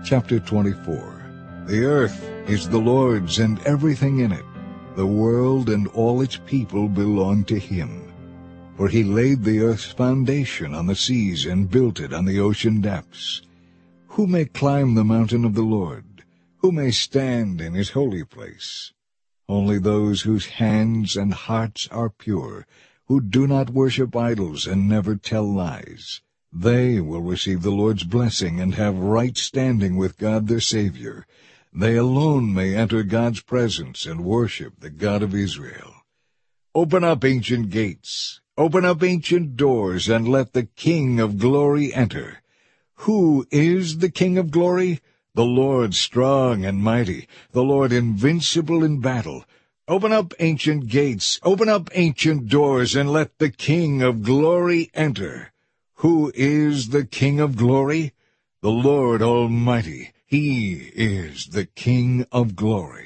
Chapter 24. The earth is the Lord's and everything in it. The world and all its people belong to him. For he laid the earth's foundation on the seas and built it on the ocean depths. Who may climb the mountain of the Lord? Who may stand in his holy place? Only those whose hands and hearts are pure, who do not worship idols and never tell lies. They will receive the Lord's blessing and have right standing with God their Savior. They alone may enter God's presence and worship the God of Israel. Open up ancient gates, open up ancient doors, and let the King of glory enter. Who is the King of glory? The Lord strong and mighty, the Lord invincible in battle. Open up ancient gates, open up ancient doors, and let the King of glory enter. Who is the King of glory? The Lord Almighty. He is the King of glory.